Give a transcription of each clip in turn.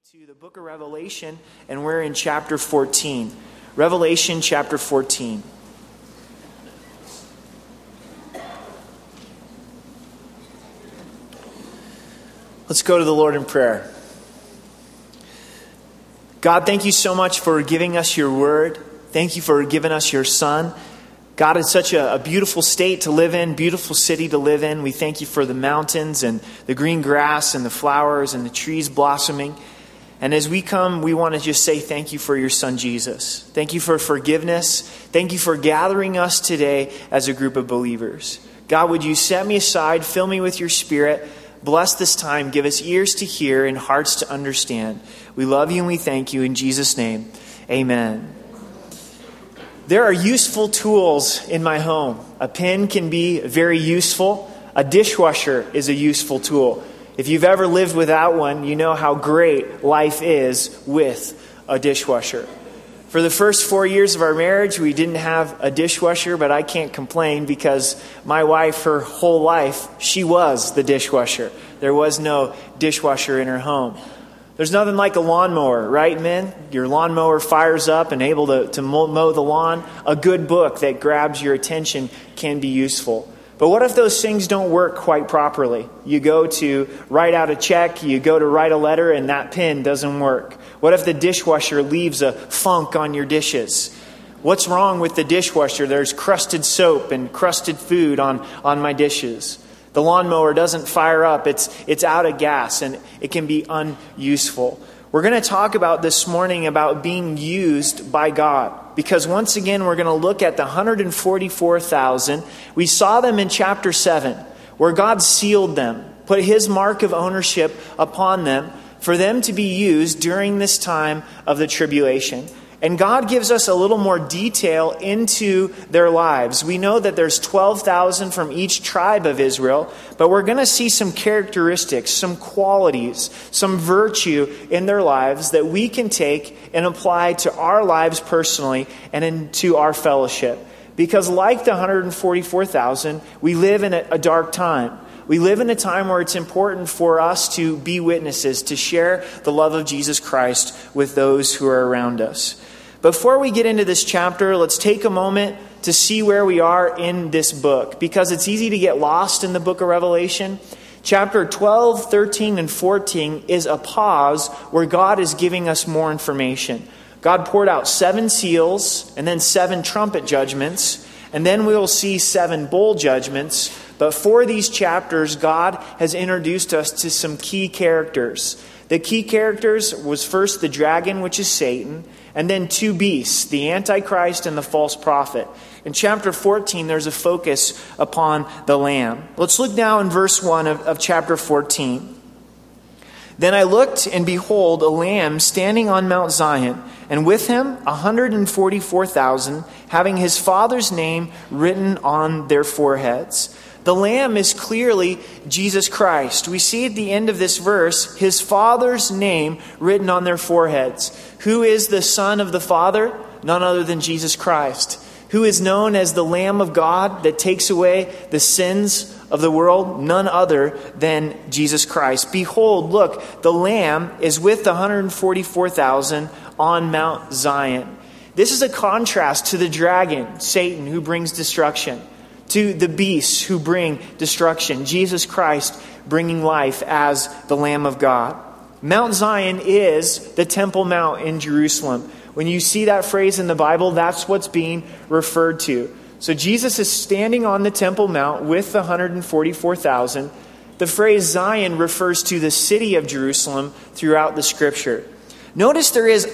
to the book of Revelation, and we're in chapter 14. Revelation chapter 14. Let's go to the Lord in prayer. God, thank you so much for giving us your word. Thank you for giving us your Son. God, it's such a beautiful state to live in, beautiful city to live in. We thank you for the mountains and the green grass and the flowers and the trees blossoming. And as we come, we want to just say thank you for your Son, Jesus. Thank you for forgiveness. Thank you for gathering us today as a group of believers. God, would you set me aside, fill me with your Spirit, bless this time, give us ears to hear and hearts to understand. We love you and we thank you in Jesus' name. Amen. There are useful tools in my home. A pen can be very useful. A dishwasher is a useful tool. If you've ever lived without one, you know how great life is with a dishwasher. For the first 4 years of our marriage, we didn't have a dishwasher, but I can't complain because my wife, her whole life, she was the dishwasher. There was no dishwasher in her home. There's nothing like a lawnmower, right, men? Your lawnmower fires up and able to mow the lawn. A good book that grabs your attention can be useful. But what if those things don't work quite properly? You go to write out a check, you go to write a letter, and that pen doesn't work. What if the dishwasher leaves a funk on your dishes? What's wrong with the dishwasher? There's crusted soap and crusted food on my dishes. The lawnmower doesn't fire up. It's out of gas, and it can be unuseful. We're going to talk about this morning about being used by God. Because once again, we're going to look at the 144,000. We saw them in chapter 7, where God sealed them, put his mark of ownership upon them for them to be used during this time of the tribulation. And God gives us a little more detail into their lives. We know that there's 12,000 from each tribe of Israel, but we're going to see some characteristics, some qualities, some virtue in their lives that we can take and apply to our lives personally and into our fellowship. Because like the 144,000, we live in a dark time. We live in a time where it's important for us to be witnesses, to share the love of Jesus Christ with those who are around us. Before we get into this chapter, let's take a moment to see where we are in this book, because it's easy to get lost in the book of Revelation. Chapter 12, 13, and 14 is a pause where God is giving us more information. God poured out 7 seals and then 7 trumpet judgments, and then we will see 7 bowl judgments. But for these chapters, God has introduced us to some key characters. The key characters was first the dragon, which is Satan, and then 2 beasts, the Antichrist and the false prophet. In chapter 14, there's a focus upon the Lamb. Let's look now in verse 1 of chapter 14. Then I looked, and behold, a Lamb standing on Mount Zion, and with him 144,000, having his Father's name written on their foreheads. The Lamb is clearly Jesus Christ. We see at the end of this verse, his Father's name written on their foreheads. Who is the Son of the Father? None other than Jesus Christ. Who is known as the Lamb of God that takes away the sins of the world? None other than Jesus Christ. Behold, look, the Lamb is with the 144,000 on Mount Zion. This is a contrast to the dragon, Satan, who brings destruction, to the beasts who bring destruction, Jesus Christ bringing life as the Lamb of God. Mount Zion is the Temple Mount in Jerusalem. When you see that phrase in the Bible, that's what's being referred to. So Jesus is standing on the Temple Mount with the 144,000. The phrase Zion refers to the city of Jerusalem throughout the Scripture. Notice there is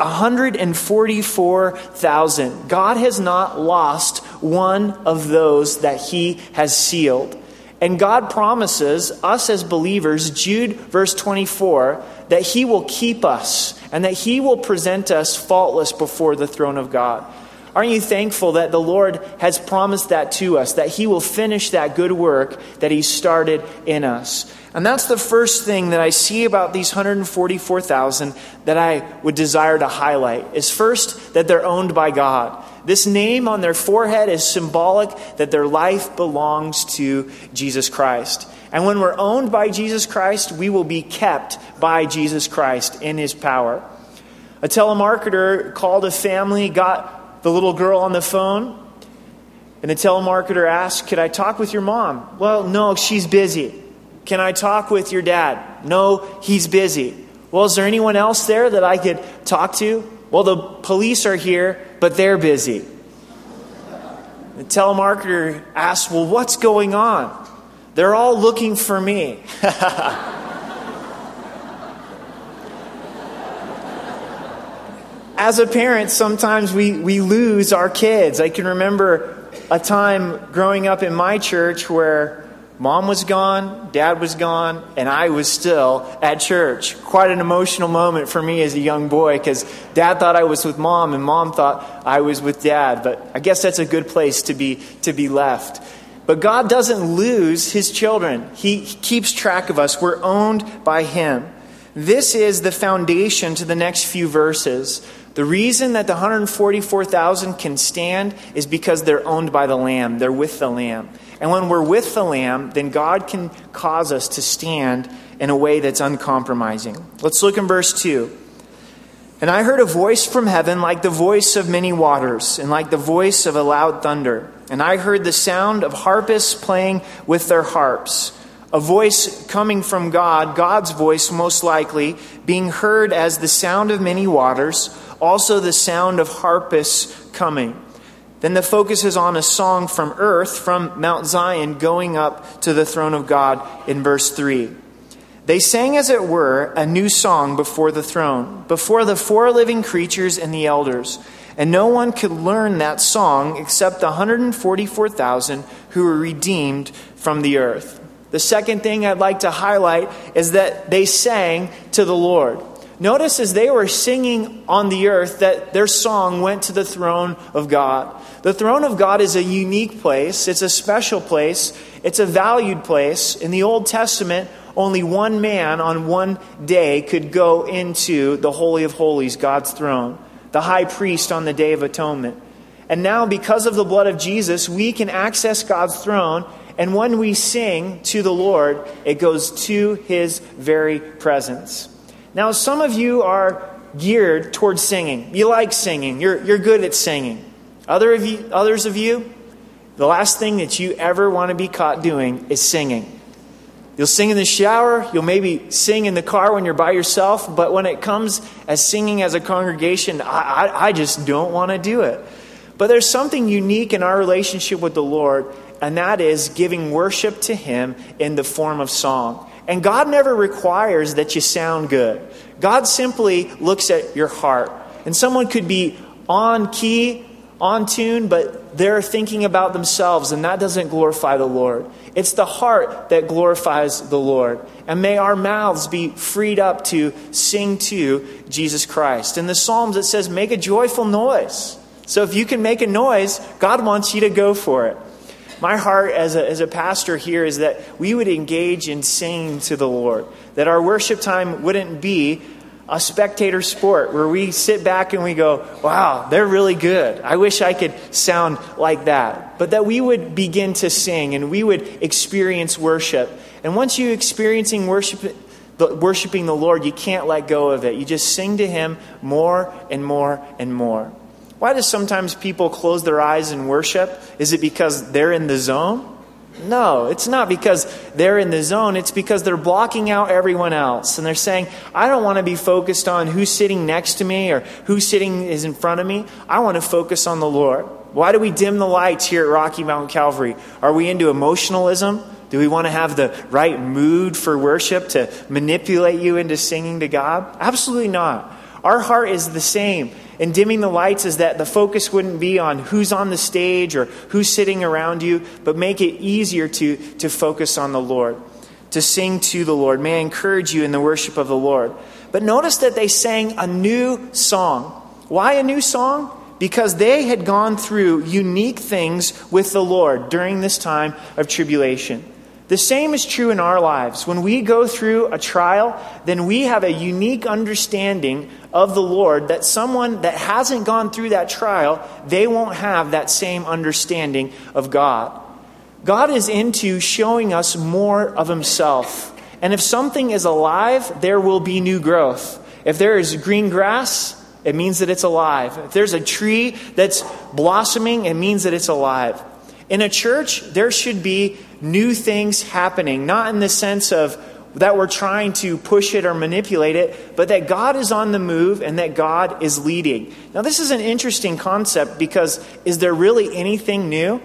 144,000. God has not lost one of those that he has sealed. And God promises us as believers, Jude verse 24, that he will keep us and that he will present us faultless before the throne of God. Aren't you thankful that the Lord has promised that to us, that he will finish that good work that he started in us? And that's the first thing that I see about these 144,000 that I would desire to highlight, is first that they're owned by God. This name on their forehead is symbolic that their life belongs to Jesus Christ. And when we're owned by Jesus Christ, we will be kept by Jesus Christ in his power. A telemarketer called a family, got the little girl on the phone, and the telemarketer asked, "Could I talk with your mom?" "Well, no, she's busy." "Can I talk with your dad?" "No, he's busy." "Well, is there anyone else there that I could talk to?" "Well, the police are here, but they're busy." The telemarketer asked, "Well, what's going on?" "They're all looking for me." As a parent, sometimes we lose our kids. I can remember a time growing up in my church where mom was gone, dad was gone, and I was still at church. Quite an emotional moment for me as a young boy, because dad thought I was with mom and mom thought I was with dad. But I guess that's a good place to be left. But God doesn't lose his children. He keeps track of us. We're owned by him. This is the foundation to the next few verses. The reason that the 144,000 can stand is because they're owned by the Lamb. They're with the Lamb. And when we're with the Lamb, then God can cause us to stand in a way that's uncompromising. Let's look in verse 2. "And I heard a voice from heaven like the voice of many waters, and like the voice of a loud thunder. And I heard the sound of harpists playing with their harps." A voice coming from God, God's voice most likely, being heard as the sound of many waters, also the sound of harpists coming. Then the focus is on a song from earth, from Mount Zion, going up to the throne of God in verse 3. "They sang, as it were, a new song before the throne, before the four living creatures and the elders. And no one could learn that song except the 144,000 who were redeemed from the earth." The second thing I'd like to highlight is that they sang to the Lord. Notice as they were singing on the earth that their song went to the throne of God. The throne of God is a unique place. It's a special place. It's a valued place. In the Old Testament, only one man on one day could go into the Holy of Holies, God's throne, the high priest on the Day of Atonement. And now, because of the blood of Jesus, we can access God's throne. And when we sing to the Lord, it goes to his very presence. Now, some of you are geared towards singing. You like singing. You're good at singing. Others of you, the last thing that you ever want to be caught doing is singing. You'll sing in the shower. You'll maybe sing in the car when you're by yourself. But when it comes as singing as a congregation, I just don't want to do it. But there's something unique in our relationship with the Lord, and that is giving worship to him in the form of song. And God never requires that you sound good. God simply looks at your heart. And someone could be on key, on tune, but they're thinking about themselves, and that doesn't glorify the Lord. It's the heart that glorifies the Lord. And may our mouths be freed up to sing to Jesus Christ. In the Psalms it says, make a joyful noise. So if you can make a noise, God wants you to go for it. My heart as a pastor here is that we would engage in singing to the Lord. That our worship time wouldn't be a spectator sport where we sit back and we go, wow, they're really good. I wish I could sound like that. But that we would begin to sing and we would experience worship. And once you experiencing worshiping the Lord, you can't let go of it. You just sing to him more and more and more. Why do sometimes people close their eyes and worship? Is it because they're in the zone? No, it's not because they're in the zone. It's because they're blocking out everyone else. And they're saying, I don't want to be focused on who's sitting next to me or who's sitting is in front of me. I want to focus on the Lord. Why do we dim the lights here at Rocky Mountain Calvary? Are we into emotionalism? Do we want to have the right mood for worship to manipulate you into singing to God? Absolutely not. Our heart is the same. And dimming the lights is that the focus wouldn't be on who's on the stage or who's sitting around you, but make it easier to focus on the Lord, to sing to the Lord. May I encourage you in the worship of the Lord. But notice that they sang a new song. Why a new song? Because they had gone through unique things with the Lord during this time of tribulation. The same is true in our lives. When we go through a trial, then we have a unique understanding of the Lord that someone that hasn't gone through that trial, they won't have that same understanding of God. God is into showing us more of himself. And if something is alive, there will be new growth. If there is green grass, it means that it's alive. If there's a tree that's blossoming, it means that it's alive. In a church, there should be new things happening, not in the sense of that we're trying to push it or manipulate it, but that God is on the move and that God is leading. Now, this is an interesting concept because is there really anything new?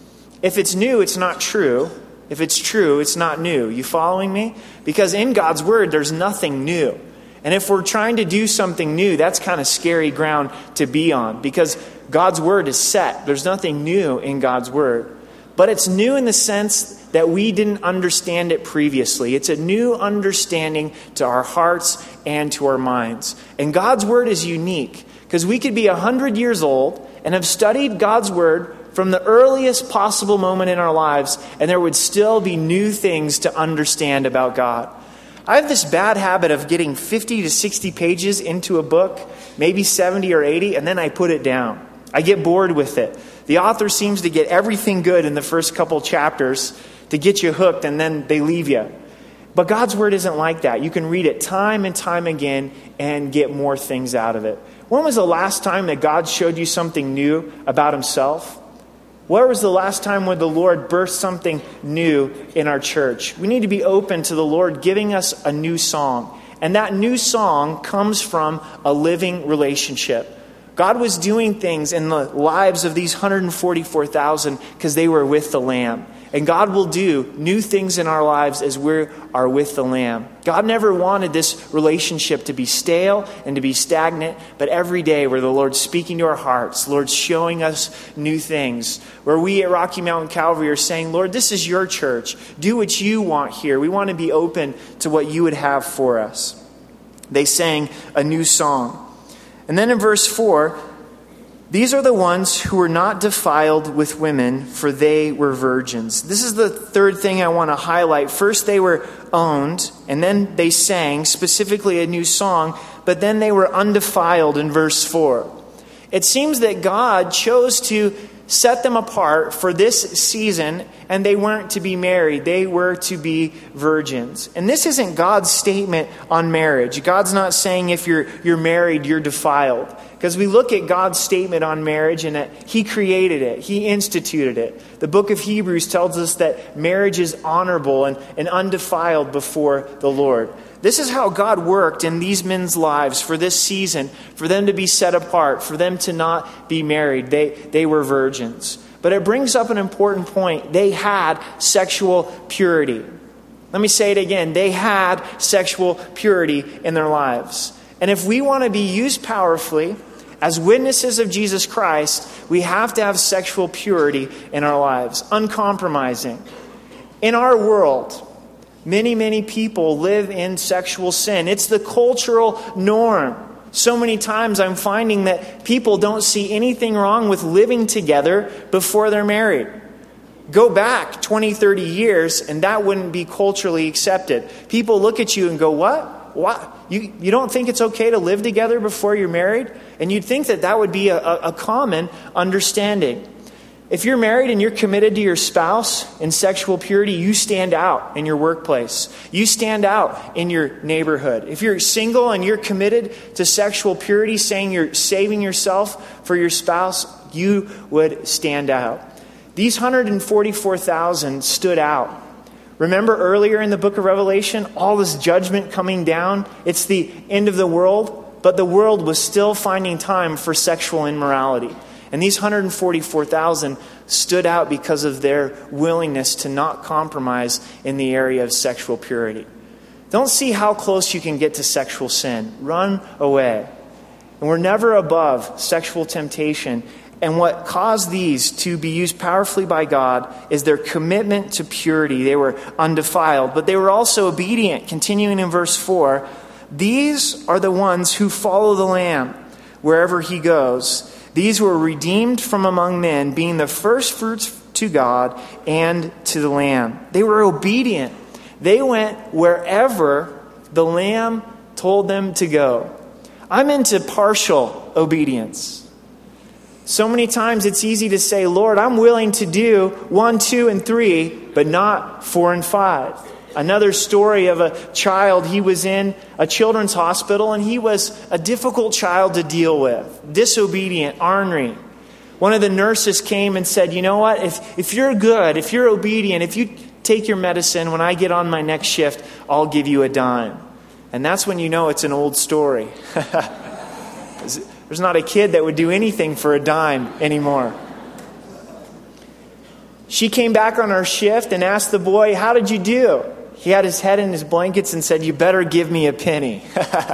If it's new, it's not true. If it's true, it's not new. You following me? Because in God's word, there's nothing new. And if we're trying to do something new, that's kind of scary ground to be on because God's word is set. There's nothing new in God's word. But it's new in the sense that we didn't understand it previously. It's a new understanding to our hearts and to our minds. And God's word is unique because we could be 100 years old and have studied God's word from the earliest possible moment in our lives, and there would still be new things to understand about God. I have this bad habit of getting 50 to 60 pages into a book, maybe 70 or 80, and then I put it down. I get bored with it. The author seems to get everything good in the first couple chapters to get you hooked, and then they leave you. But God's word isn't like that. You can read it time and time again and get more things out of it. When was the last time that God showed you something new about himself? Where was the last time when the Lord birthed something new in our church? We need to be open to the Lord giving us a new song. And that new song comes from a living relationship. God was doing things in the lives of these 144,000 because they were with the Lamb. And God will do new things in our lives as we are with the Lamb. God never wanted this relationship to be stale and to be stagnant, but every day where the Lord's speaking to our hearts, the Lord's showing us new things. Where we at Rocky Mountain Calvary are saying, Lord, this is your church. Do what you want here. We want to be open to what you would have for us. They sang a new song. And then in verse 4, these are the ones who were not defiled with women, for they were virgins. This is the third thing I want to highlight. First, they were owned, and then they sang specifically a new song, but then they were undefiled in verse 4. It seems that God chose to set them apart for this season, and they weren't to be married. They were to be virgins. And this isn't God's statement on marriage. God's not saying if you're married, you're defiled. Because we look at God's statement on marriage and that he created it. He instituted it. The book of Hebrews tells us that marriage is honorable and undefiled before the Lord. This is how God worked in these men's lives for this season, for them to be set apart, for them to not be married. They were virgins. But it brings up an important point. They had sexual purity. Let me say it again. They had sexual purity in their lives. And if we want to be used powerfully as witnesses of Jesus Christ, we have to have sexual purity in our lives, uncompromising. In our world, many people live in sexual sin. It's the cultural norm. So many times I'm finding that people don't see anything wrong with living together before they're married. Go back 20, 30 years and that wouldn't be culturally accepted. People look at you and go, what? What? You don't think it's okay to live together before you're married? And you'd think that would be a common understanding. If you're married and you're committed to your spouse in sexual purity, you stand out in your workplace. You stand out in your neighborhood. If you're single and you're committed to sexual purity, saying you're saving yourself for your spouse, you would stand out. These 144,000 stood out. Remember earlier in the book of Revelation, all this judgment coming down? It's the end of the world, but the world was still finding time for sexual immorality. And these 144,000 stood out because of their willingness to not compromise in the area of sexual purity. Don't see how close you can get to sexual sin. Run away. And we're never above sexual temptation. And what caused these to be used powerfully by God is their commitment to purity. They were undefiled, but they were also obedient. Continuing in verse 4, these are the ones who follow the Lamb wherever he goes. These were redeemed from among men, being the first fruits to God and to the Lamb. They were obedient. They went wherever the Lamb told them to go. I'm into partial obedience. So many times it's easy to say, Lord, I'm willing to do 1, 2, and 3, but not 4 and 5. Another story of a child, he was in a children's hospital and he was a difficult child to deal with, disobedient, ornery. One of the nurses came and said, you know what, if you're good, if you're obedient, if you take your medicine, when I get on my next shift, I'll give you a dime. And that's when you know it's an old story. There's not a kid that would do anything for a dime anymore. She came back on her shift and asked the boy, how did you do? He had his head in his blankets and said, you better give me a penny.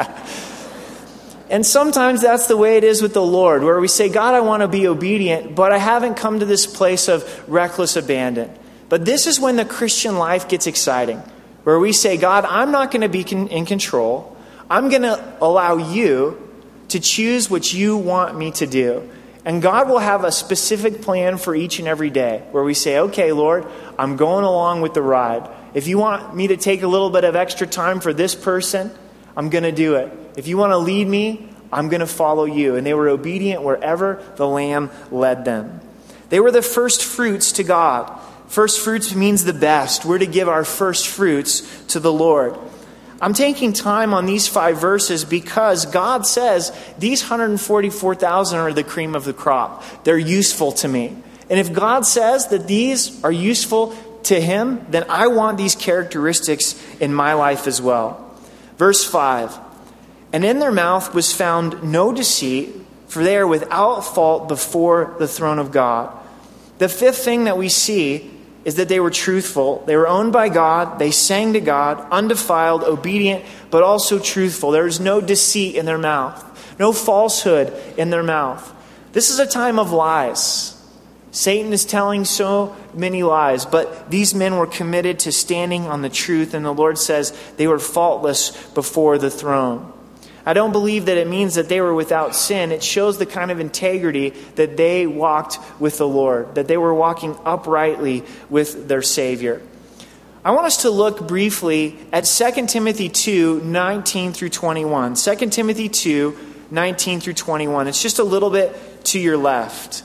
And sometimes that's the way it is with the Lord, where we say, God, I want to be obedient, but I haven't come to this place of reckless abandon. But this is when the Christian life gets exciting, where we say, God, I'm not going to be in control. I'm going to allow you to choose what you want me to do. And God will have a specific plan for each and every day, where we say, okay, Lord, I'm going along with the ride. If you want me to take a little bit of extra time for this person, I'm going to do it. If you want to lead me, I'm going to follow you. And they were obedient wherever the Lamb led them. They were the first fruits to God. First fruits means the best. We're to give our first fruits to the Lord. I'm taking time on these 5 verses because God says these 144,000 are the cream of the crop. They're useful to me. And if God says that these are useful to Him, then I want these characteristics in my life as well. Verse 5, and in their mouth was found no deceit, for they are without fault before the throne of God. The 5th thing that we see is that they were truthful. They were owned by God. They sang to God, undefiled, obedient, but also truthful. There is no deceit in their mouth, no falsehood in their mouth. This is a time of lies. Satan is telling so many lies, but these men were committed to standing on the truth, and the Lord says they were faultless before the throne. I don't believe that it means that they were without sin. It shows the kind of integrity that they walked with the Lord, that they were walking uprightly with their Savior. I want us to look briefly at 2 Timothy 2, 19 through 21. 2 Timothy 2, 19 through 21. It's just a little bit to your left.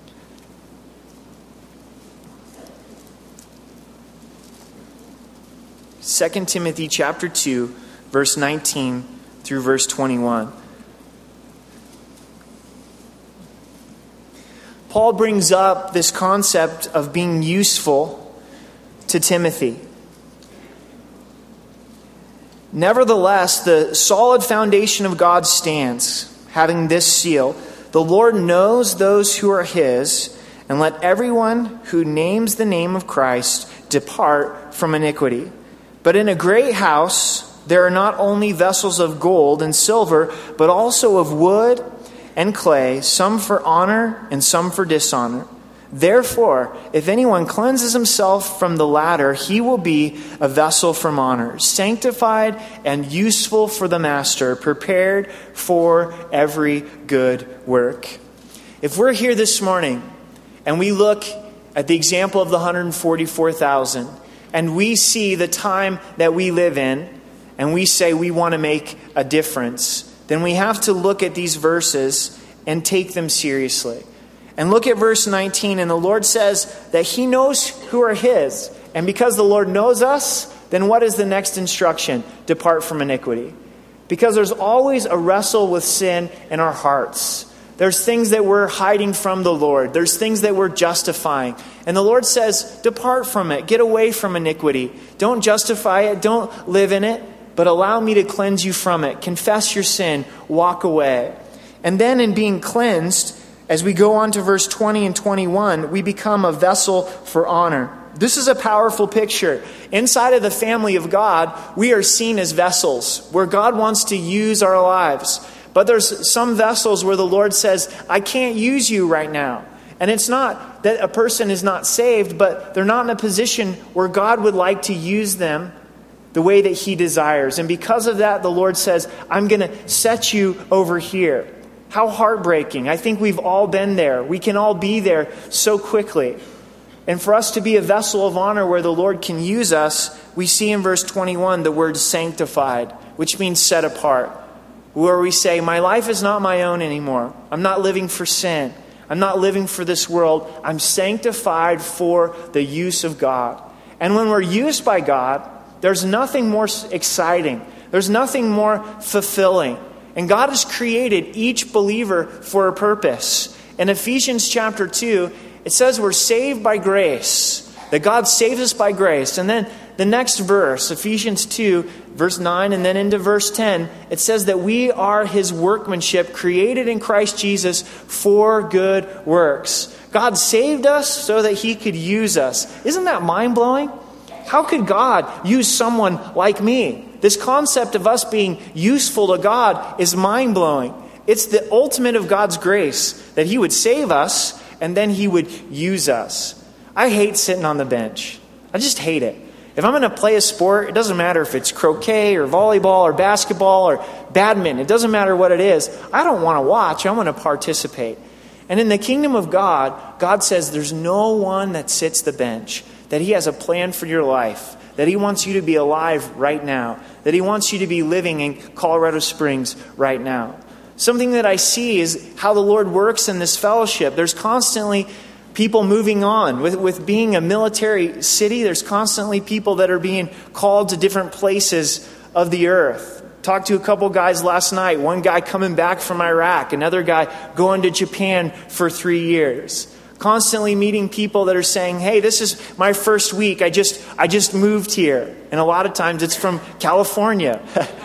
Second Timothy chapter 2, verse 19 through verse 21. Paul brings up this concept of being useful to Timothy. Nevertheless, the solid foundation of God stands, having this seal: the Lord knows those who are His, and let everyone who names the name of Christ depart from iniquity. But in a great house there are not only vessels of gold and silver, but also of wood and clay, some for honor and some for dishonor. Therefore, if anyone cleanses himself from the latter, he will be a vessel from honor, sanctified and useful for the master, prepared for every good work. If we're here this morning and we look at the example of the 144,000, and we see the time that we live in, and we say we want to make a difference, then we have to look at these verses and take them seriously. And look at verse 19, and the Lord says that He knows who are His. And because the Lord knows us, then what is the next instruction? Depart from iniquity. Because there's always a wrestle with sin in our hearts. There's things that we're hiding from the Lord. There's things that we're justifying. And the Lord says, depart from it. Get away from iniquity. Don't justify it. Don't live in it. But allow me to cleanse you from it. Confess your sin. Walk away. And then in being cleansed, as we go on to verse 20 and 21, we become a vessel for honor. This is a powerful picture. Inside of the family of God, we are seen as vessels where God wants to use our lives. But there's some vessels where the Lord says, I can't use you right now. And it's not that a person is not saved, but they're not in a position where God would like to use them the way that He desires. And because of that, the Lord says, I'm going to set you over here. How heartbreaking. I think we've all been there. We can all be there so quickly. And for us to be a vessel of honor where the Lord can use us, we see in verse 21 the word sanctified, which means set apart. Where we say, my life is not my own anymore. I'm not living for sin. I'm not living for this world. I'm sanctified for the use of God. And when we're used by God, there's nothing more exciting. There's nothing more fulfilling. And God has created each believer for a purpose. In Ephesians chapter 2, it says we're saved by grace. That God saves us by grace. And then the next verse, Ephesians 2, verse 9, and then into verse 10, it says that we are His workmanship, created in Christ Jesus for good works. God saved us so that He could use us. Isn't that mind-blowing? How could God use someone like me? This concept of us being useful to God is mind-blowing. It's the ultimate of God's grace, that He would save us and then He would use us. I hate sitting on the bench. I just hate it. If I'm going to play a sport, it doesn't matter if it's croquet or volleyball or basketball or badminton. It doesn't matter what it is. I don't want to watch. I want to participate. And in the kingdom of God, God says there's no one that sits the bench, that He has a plan for your life, that He wants you to be alive right now, that He wants you to be living in Colorado Springs right now. Something that I see is how the Lord works in this fellowship. There's constantly people moving on. With being a military city, there's constantly people that are being called to different places of the earth. Talked to a couple guys last night. One guy coming back from Iraq. Another guy going to Japan for 3 years. Constantly meeting people that are saying, hey, this is my first week. I just moved here. And a lot of times it's from California.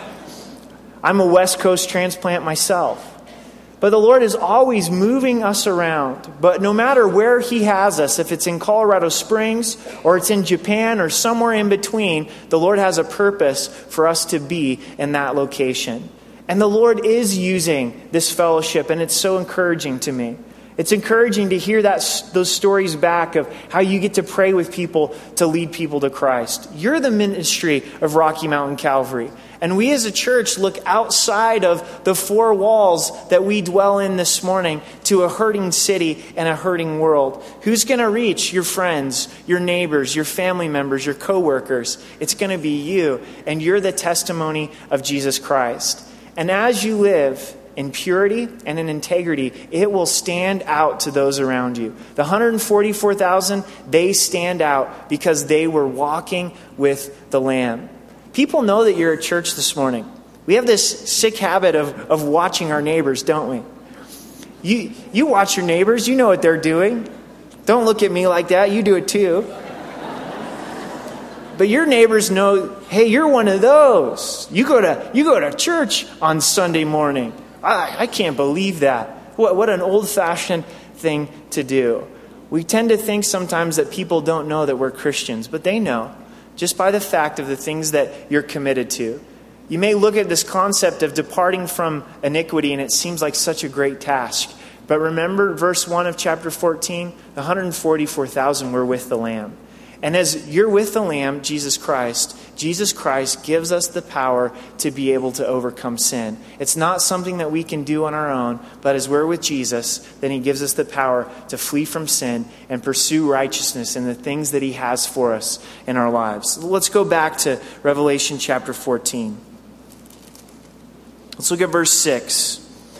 I'm a West Coast transplant myself. But the Lord is always moving us around. But no matter where He has us, if it's in Colorado Springs or it's in Japan or somewhere in between, the Lord has a purpose for us to be in that location. And the Lord is using this fellowship, and it's so encouraging to me. It's encouraging to hear those stories back of how you get to pray with people to lead people to Christ. You're the ministry of Rocky Mountain Calvary. And we as a church look outside of the four walls that we dwell in this morning to a hurting city and a hurting world. Who's going to reach your friends, your neighbors, your family members, your coworkers? It's going to be you. And you're the testimony of Jesus Christ. And as you live in purity and in integrity, it will stand out to those around you. The 144,000, they stand out because they were walking with the Lamb. People know that you're at church this morning. We have this sick habit of watching our neighbors, don't we? You watch your neighbors, you know what they're doing. Don't look at me like that, you do it too. But your neighbors know, hey, you're one of those. You go to church on Sunday morning. I can't believe that. What an old-fashioned thing to do. We tend to think sometimes that people don't know that we're Christians, but they know just by the fact of the things that you're committed to. You may look at this concept of departing from iniquity and it seems like such a great task. But remember verse 1 of chapter 14, the 144,000 were with the Lamb. And as you're with the Lamb, Jesus Christ gives us the power to be able to overcome sin. It's not something that we can do on our own, but as we're with Jesus, then He gives us the power to flee from sin and pursue righteousness and the things that He has for us in our lives. Let's go back to Revelation chapter 14. Let's look at verse 6.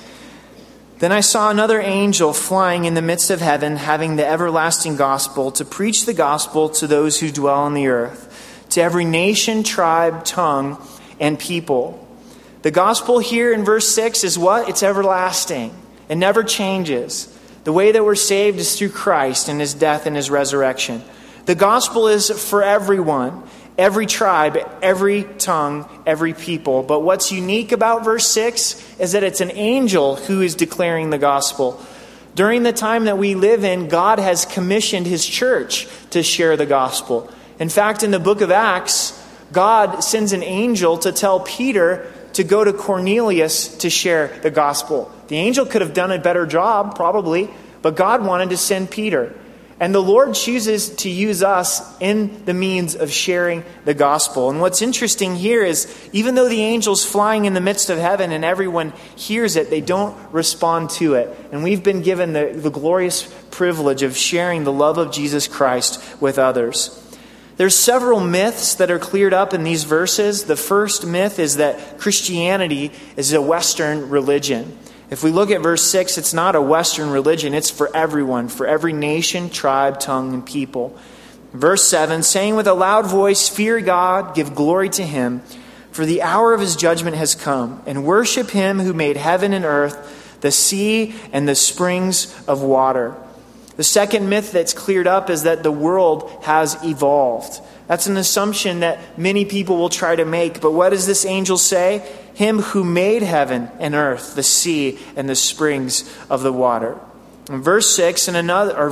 Then I saw another angel flying in the midst of heaven, having the everlasting gospel, to preach the gospel to those who dwell on the earth, to every nation, tribe, tongue, and people. The gospel here in verse 6 is what? It's everlasting. It never changes. The way that we're saved is through Christ and His death and His resurrection. The gospel is for everyone. Every tribe, every tongue, every people. But what's unique about verse 6 is that it's an angel who is declaring the gospel. During the time that we live in, God has commissioned His church to share the gospel. In fact, in the book of Acts, God sends an angel to tell Peter to go to Cornelius to share the gospel. The angel could have done a better job, probably, but God wanted to send Peter. And the Lord chooses to use us in the means of sharing the gospel. And what's interesting here is, even though the angel's flying in the midst of heaven and everyone hears it, they don't respond to it. And we've been given the glorious privilege of sharing the love of Jesus Christ with others. There's several myths that are cleared up in these verses. The first myth is that Christianity is a Western religion. If we look at verse 6, it's not a Western religion. It's for everyone, for every nation, tribe, tongue, and people. Verse 7, saying with a loud voice, fear God, give glory to him, for the hour of his judgment has come, and worship him who made heaven and earth, the sea and the springs of water. The second myth that's cleared up is that the world has evolved. That's an assumption that many people will try to make. But what does this angel say? Him who made heaven and earth, the sea and the springs of the water. In verse 8, and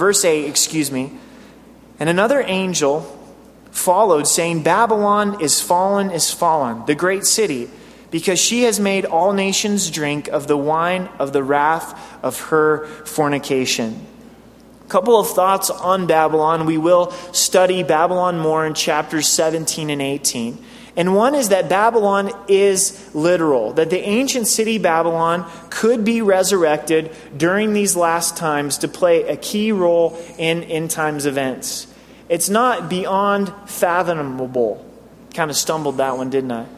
another angel followed, saying, Babylon is fallen, the great city, because she has made all nations drink of the wine of the wrath of her fornication. A couple of thoughts on Babylon. We will study Babylon more in chapters 17 and 18. And one is that Babylon is literal, that the ancient city Babylon could be resurrected during these last times to play a key role in end times events. It's not beyond fathomable. Kind of stumbled that one, didn't I?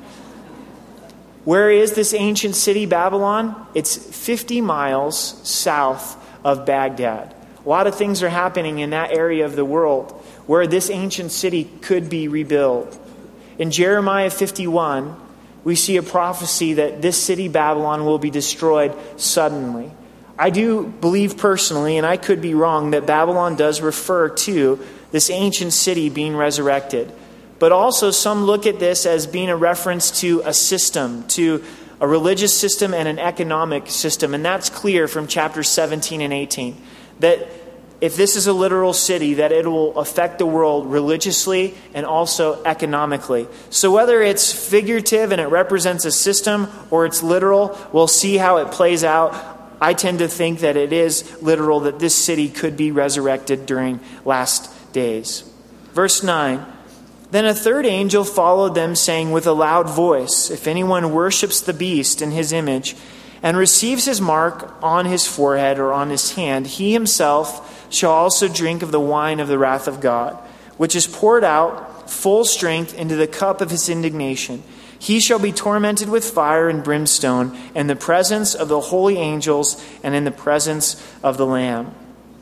Where is this ancient city Babylon? It's 50 miles south of Baghdad. A lot of things are happening in that area of the world where this ancient city could be rebuilt. In Jeremiah 51, we see a prophecy that this city Babylon will be destroyed suddenly. I do believe personally, and I could be wrong, that Babylon does refer to this ancient city being resurrected. But also some look at this as being a reference to a system, to a religious system and an economic system. And that's clear from chapters 17 and 18. That if this is a literal city, that it will affect the world religiously and also economically. So whether it's figurative and it represents a system or it's literal, we'll see how it plays out. I tend to think that it is literal, that this city could be resurrected during last days. Verse 9, then a third angel followed them, saying with a loud voice, if anyone worships the beast in his image and receives his mark on his forehead or on his hand, he himself shall also drink of the wine of the wrath of God, which is poured out full strength into the cup of his indignation. He shall be tormented with fire and brimstone in the presence of the holy angels and in the presence of the Lamb.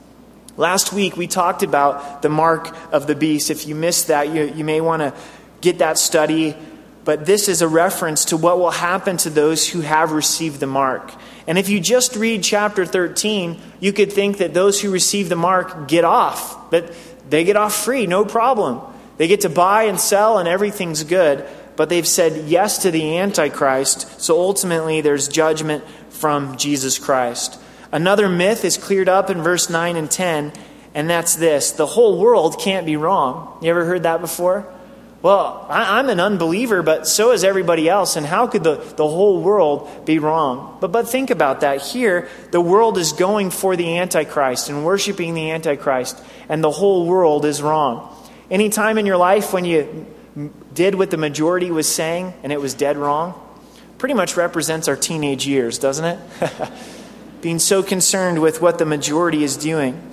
Last week we talked about the mark of the beast. If you missed that, you may want to get that study. But this is a reference to what will happen to those who have received the mark. And if you just read chapter 13, you could think that those who receive the mark get off. But they get off free, no problem. They get to buy and sell and everything's good. But they've said yes to the Antichrist. So ultimately there's judgment from Jesus Christ. Another myth is cleared up in verse 9 and 10. And that's this: the whole world can't be wrong. You ever heard that before? Well, I'm an unbeliever, but so is everybody else. And how could the whole world be wrong? But think about that. Here, the world is going for the Antichrist and worshiping the Antichrist. And the whole world is wrong. Any time in your life when you did what the majority was saying and it was dead wrong? Pretty much represents our teenage years, doesn't it? Being so concerned with what the majority is doing.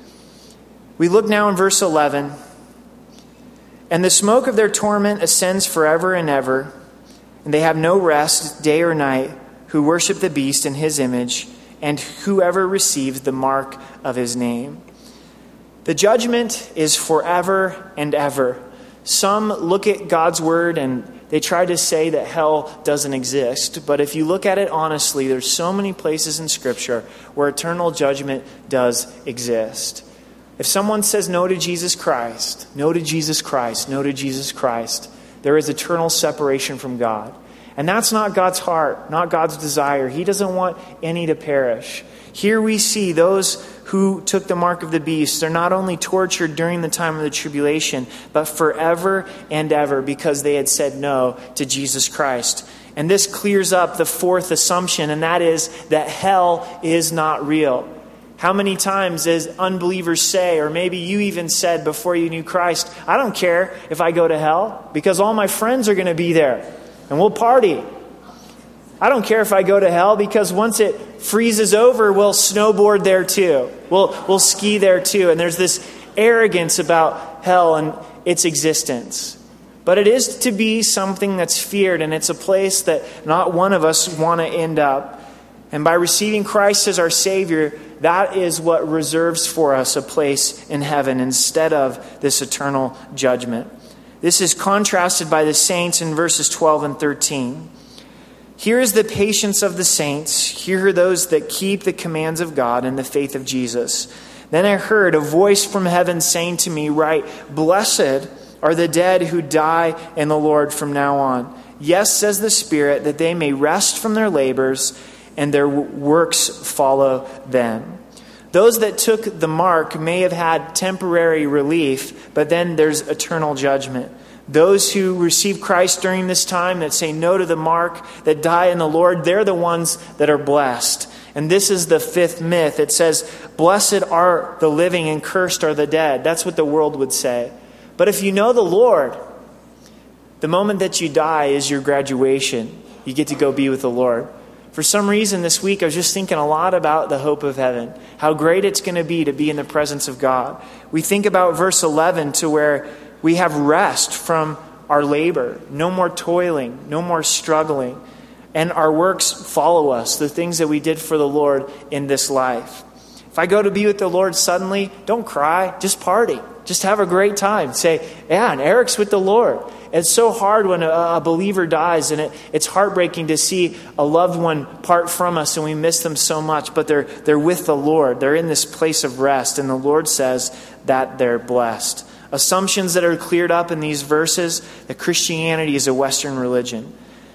We look now in verse 11. And the smoke of their torment ascends forever and ever, and they have no rest day or night who worship the beast in his image, and whoever receives the mark of his name. The judgment is forever and ever. Some look at God's word and they try to say that hell doesn't exist. But if you look at it honestly, there's so many places in Scripture where eternal judgment does exist. If someone says no to Jesus Christ, no to Jesus Christ, no to Jesus Christ, there is eternal separation from God. And that's not God's heart, not God's desire. He doesn't want any to perish. Here we see those who took the mark of the beast. They're not only tortured during the time of the tribulation, but forever and ever because they had said no to Jesus Christ. And this clears up the fourth assumption, and that is that hell is not real. How many times as unbelievers say, or maybe you even said before you knew Christ, I don't care if I go to hell because all my friends are going to be there and we'll party. I don't care if I go to hell because once it freezes over, we'll snowboard there too. We'll ski there too. And there's this arrogance about hell and its existence. But it is to be something that's feared, and it's a place that not one of us want to end up. And by receiving Christ as our Savior, that is what reserves for us a place in heaven instead of this eternal judgment. This is contrasted by the saints in verses 12 and 13. Here is the patience of the saints. Here are those that keep the commands of God and the faith of Jesus. Then I heard a voice from heaven saying to me, "Write, blessed are the dead who die in the Lord from now on. Yes, says the Spirit, that they may rest from their labors and their works follow them." Those that took the mark may have had temporary relief, but then there's eternal judgment. Those who receive Christ during this time, that say no to the mark, that die in the Lord, they're the ones that are blessed. And this is the fifth myth. It says, blessed are the living and cursed are the dead. That's what the world would say. But if you know the Lord, the moment that you die is your graduation. You get to go be with the Lord. For some reason this week I was just thinking a lot about the hope of heaven. How great it's going to be in the presence of God. We think about verse 11 to where we have rest from our labor. No more toiling. No more struggling. And our works follow us. The things that we did for the Lord in this life. If I go to be with the Lord suddenly, don't cry. Just party. Just have a great time. Say, yeah, and Eric's with the Lord. It's so hard when a believer dies, and it's heartbreaking to see a loved one part from us and we miss them so much, but they're with the Lord. They're in this place of rest, and the Lord says that they're blessed. Assumptions that are cleared up in these verses, that Christianity is a Western religion,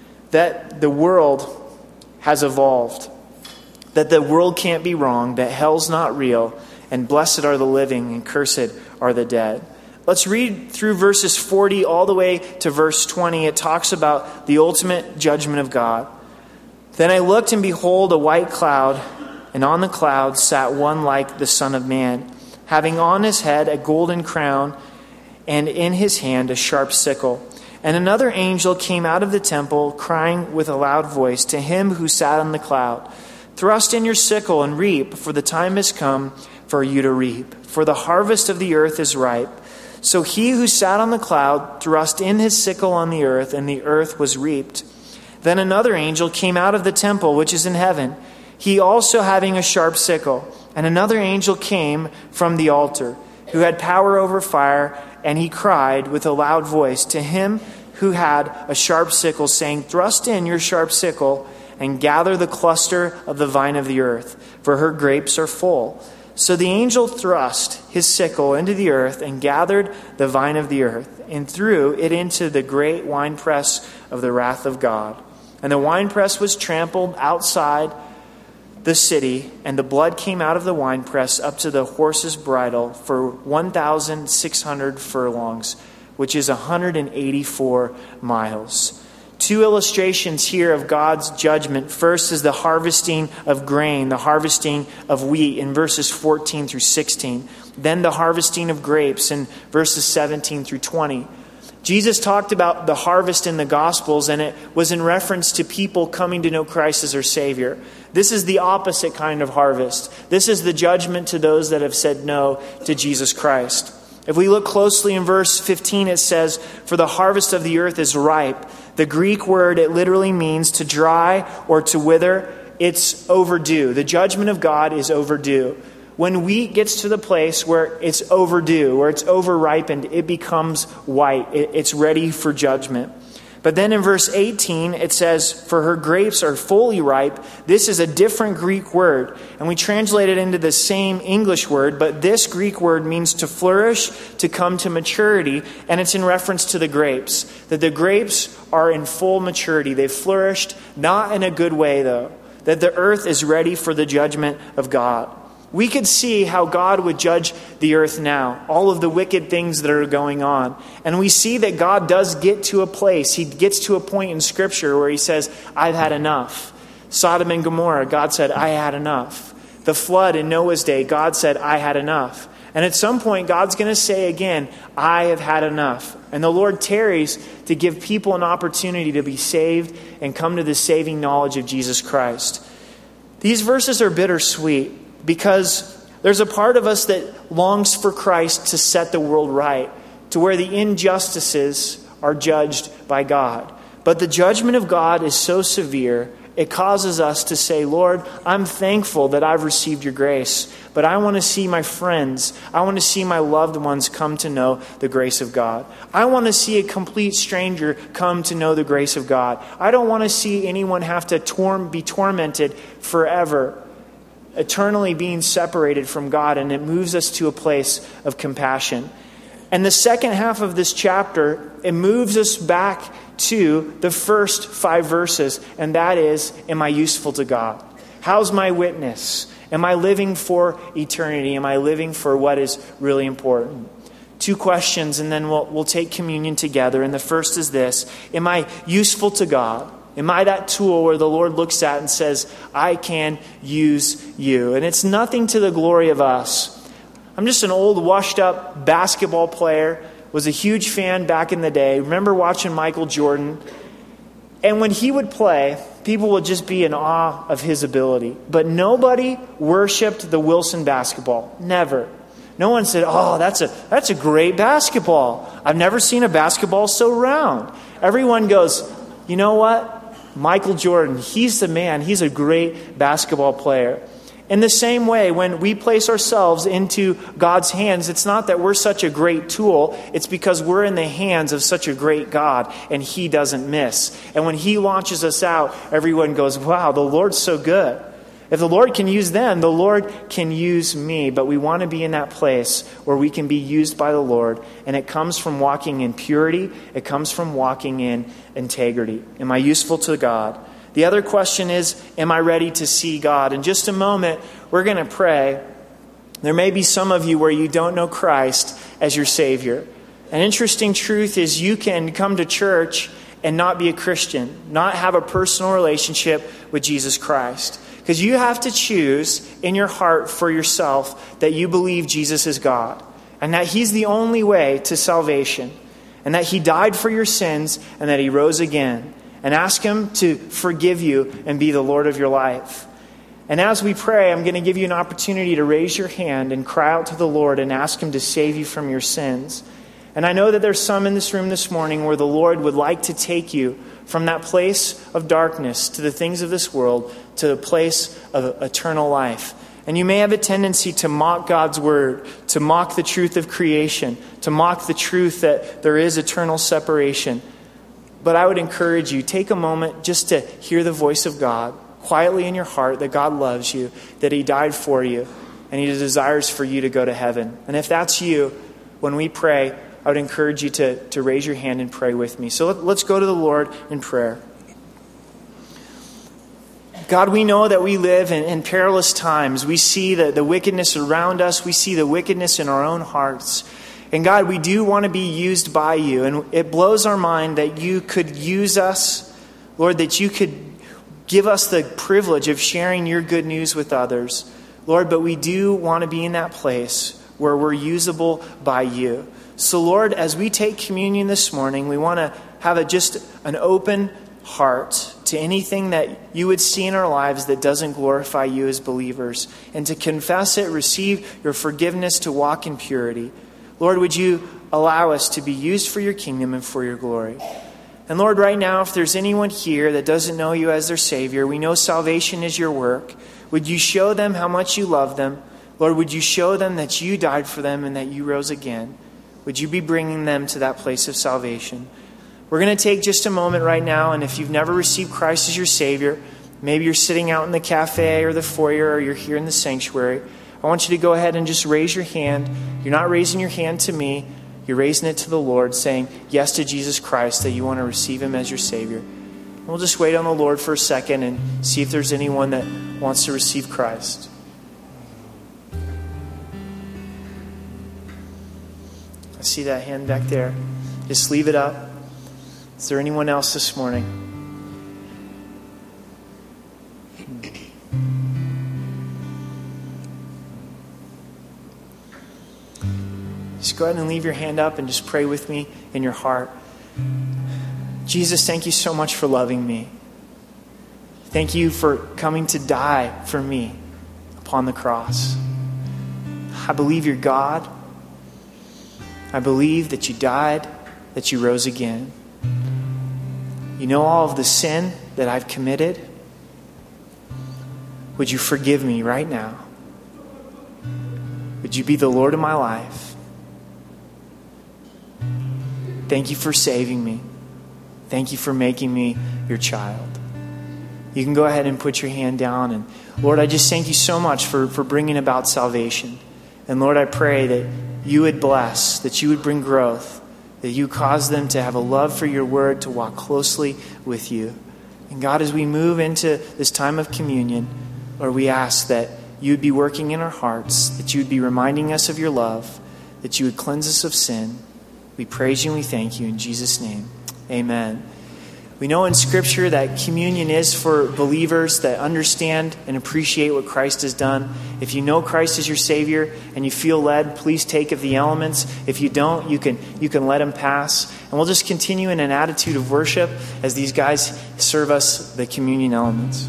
that the world has evolved, that the world can't be wrong, that hell's not real, and blessed are the living and cursed are the dead. Let's read through verses 40 all the way to verse 20. It talks about the ultimate judgment of God. Then I looked, and behold, a white cloud, and on the cloud sat one like the Son of Man, having on his head a golden crown, and in his hand a sharp sickle. And another angel came out of the temple, crying with a loud voice to him who sat on the cloud, "Thrust in your sickle and reap, for the time has come for you to reap. For the harvest of the earth is ripe." So he who sat on the cloud thrust in his sickle on the earth, and the earth was reaped. Then another angel came out of the temple which is in heaven, he also having a sharp sickle. And another angel came from the altar, who had power over fire, and he cried with a loud voice to him who had a sharp sickle, saying, "Thrust in your sharp sickle, and gather the cluster of the vine of the earth, for her grapes are full." So the angel thrust his sickle into the earth and gathered the vine of the earth and threw it into the great winepress of the wrath of God. And the winepress was trampled outside the city, and the blood came out of the winepress up to the horse's bridle for 1,600 furlongs, which is 184 miles. Two illustrations here of God's judgment. First is the harvesting of grain, the harvesting of wheat in verses 14 through 16. Then the harvesting of grapes in verses 17 through 20. Jesus talked about the harvest in the Gospels, and it was in reference to people coming to know Christ as their Savior. This is the opposite kind of harvest. This is the judgment to those that have said no to Jesus Christ. If we look closely in verse 15, it says, "For the harvest of the earth is ripe." The Greek word, it literally means to dry or to wither. It's overdue. The judgment of God is overdue. When wheat gets to the place where it's overdue, where it's over-ripened, it becomes white. It's ready for judgment. But then in verse 18, it says, "For her grapes are fully ripe." This is a different Greek word, and we translate it into the same English word, but this Greek word means to flourish, to come to maturity, and it's in reference to the grapes. That the grapes are in full maturity. They've flourished, not in a good way though. That the earth is ready for the judgment of God. We could see how God would judge the earth now, all of the wicked things that are going on. And we see that God does get to a place, he gets to a point in Scripture where he says, "I've had enough." Sodom and Gomorrah, God said, "I had enough." The flood in Noah's day, God said, "I had enough." And at some point, God's going to say again, "I have had enough." And the Lord tarries to give people an opportunity to be saved and come to the saving knowledge of Jesus Christ. These verses are bittersweet, because there's a part of us that longs for Christ to set the world right, to where the injustices are judged by God. But the judgment of God is so severe, it causes us to say, Lord, I'm thankful that I've received your grace, but I want to see my friends, I want to see my loved ones come to know the grace of God. I want to see a complete stranger come to know the grace of God. I don't want to see anyone have to be tormented forever, eternally being separated from God, and it moves us to a place of compassion. And the second half of this chapter, it moves us back to the first 5 verses, and that is, am I useful to God? How's my witness? Am I living for eternity? Am I living for what is really important? 2 questions, and then we'll take communion together. And the first is this: am I useful to God? Am I that tool where the Lord looks at and says, I can use you? And it's nothing to the glory of us. I'm just an old, washed-up basketball player. Was a huge fan back in the day. Remember watching Michael Jordan. And when he would play, people would just be in awe of his ability. But nobody worshipped the Wilson basketball. Never. No one said, oh, that's a great basketball. I've never seen a basketball so round. Everyone goes, you know what? Michael Jordan, he's the man. He's a great basketball player. In the same way, when we place ourselves into God's hands, it's not that we're such a great tool. It's because we're in the hands of such a great God, and He doesn't miss. And when He launches us out, everyone goes, wow, the Lord's so good. If the Lord can use them, the Lord can use me. But we want to be in that place where we can be used by the Lord. And it comes from walking in purity. It comes from walking in integrity. Am I useful to God? The other question is, am I ready to see God? In just a moment, we're going to pray. There may be some of you where you don't know Christ as your Savior. An interesting truth is you can come to church and not be a Christian, not have a personal relationship with Jesus Christ. Because you have to choose in your heart for yourself that you believe Jesus is God, and that He's the only way to salvation, and that He died for your sins, and that He rose again. And ask Him to forgive you and be the Lord of your life. And as we pray, I'm going to give you an opportunity to raise your hand and cry out to the Lord and ask Him to save you from your sins. And I know that there's some in this room this morning where the Lord would like to take you from that place of darkness to the things of this world to the place of eternal life. And you may have a tendency to mock God's word, to mock the truth of creation, to mock the truth that there is eternal separation. But I would encourage you, take a moment just to hear the voice of God quietly in your heart, that God loves you, that He died for you, and He desires for you to go to heaven. And if that's you, when we pray, I would encourage you to raise your hand and pray with me. So let's go to the Lord in prayer. God, we know that we live in perilous times. We see the wickedness around us. We see the wickedness in our own hearts. And God, we do want to be used by you. And it blows our mind that you could use us, Lord, that you could give us the privilege of sharing your good news with others. Lord, but we do want to be in that place where we're usable by you. So Lord, as we take communion this morning, we want to have just an open heart to anything that you would see in our lives that doesn't glorify you as believers, and to confess it, receive your forgiveness, to walk in purity. Lord, would you allow us to be used for your kingdom and for your glory? And Lord, right now, if there's anyone here that doesn't know you as their Savior, we know salvation is your work. Would you show them how much you love them? Lord, would you show them that you died for them and that you rose again? Would you be bringing them to that place of salvation? We're going to take just a moment right now, and if you've never received Christ as your Savior, maybe you're sitting out in the cafe or the foyer, or you're here in the sanctuary, I want you to go ahead and just raise your hand. You're not raising your hand to me. You're raising it to the Lord, saying yes to Jesus Christ, that you want to receive Him as your Savior. And we'll just wait on the Lord for a second and see if there's anyone that wants to receive Christ. I see that hand back there. Just leave it up. Is there anyone else this morning? Just go ahead and leave your hand up and just pray with me in your heart. Jesus, thank you so much for loving me. Thank you for coming to die for me upon the cross. I believe you're God. I believe that you died, that you rose again. You know all of the sin that I've committed. would you forgive me right now? Would you be the Lord of my life? Thank you for saving me. Thank you for making me your child. You can go ahead and put your hand down. And Lord, I just thank you so much for bringing about salvation. And Lord, I pray that you would bless, that you would bring growth, that you cause them to have a love for your word, to walk closely with you. And God, as we move into this time of communion, Lord, we ask that you would be working in our hearts, that you would be reminding us of your love, that you would cleanse us of sin. We praise you and we thank you in Jesus' name. Amen. We know in Scripture that communion is for believers that understand and appreciate what Christ has done. If you know Christ as your Savior and you feel led, please take of the elements. If you don't, you can let them pass. And we'll just continue in an attitude of worship as these guys serve us the communion elements.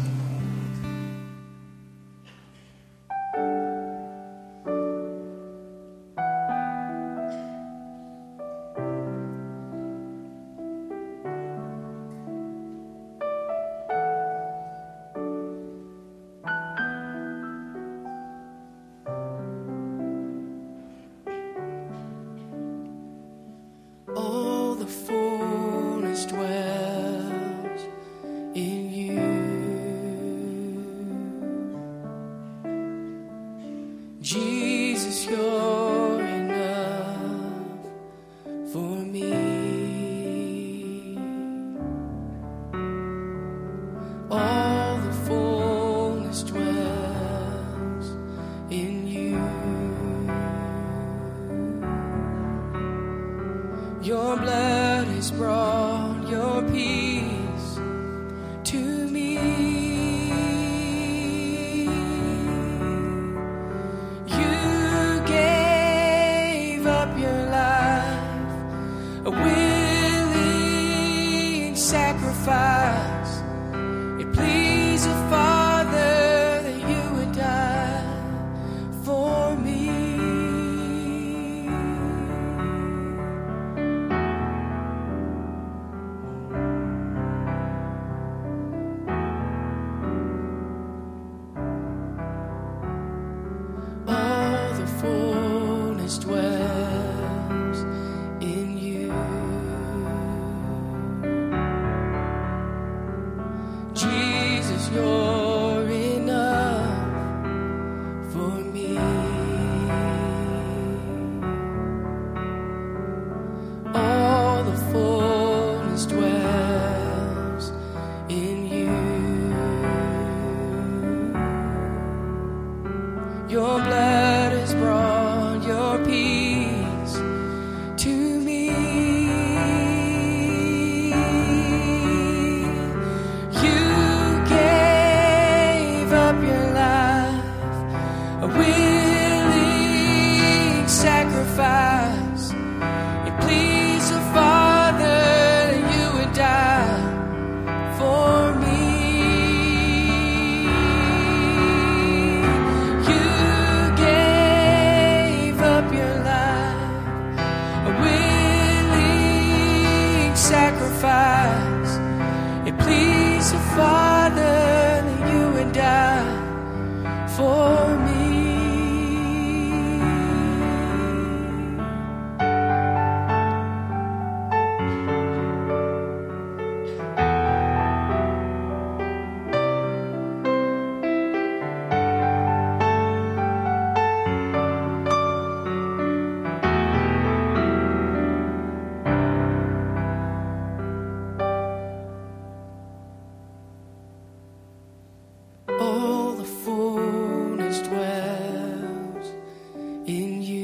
Your blood has brought your peace to me. You gave up your life, a willing sacrifice. It pleased the Father that you would die for me. Dwells in you. Jesus, you're enough for me. All the fullness dwells in you. Your blood has brought your peace to me. You gave up your life, a willing sacrifice. It pleased the Father that you would die for me. Sacrifice. It pleased the Father that you would die for me. All the fullness dwells in you.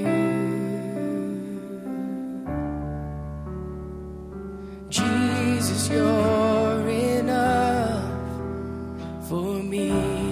Jesus, you're enough for me.